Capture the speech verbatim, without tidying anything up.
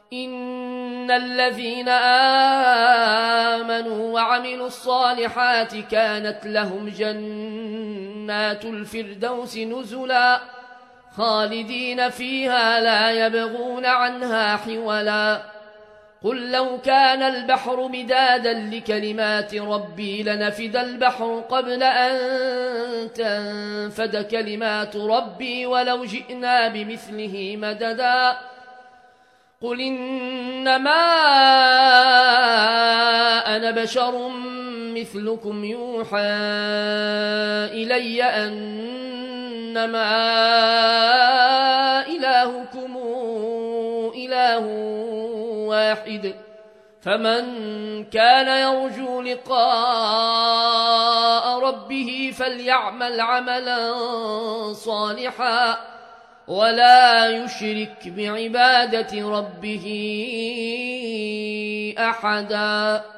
إن الذين آمنوا وعملوا الصالحات كانت لهم جنات الفردوس نزلا خالدين فيها لا يبغون عنها حولا قل لو كان البحر مدادا لكلمات ربي لنفد البحر قبل أن تنفد كلمات ربي ولو جئنا بمثله مددا قل إنما أنا بشر مثلكم يوحى إلي أنما إلهكم إله واحد فمن كان يرجو لقاء ربه فليعمل عملا صالحا ولا يشرك بعبادة ربه أحدا.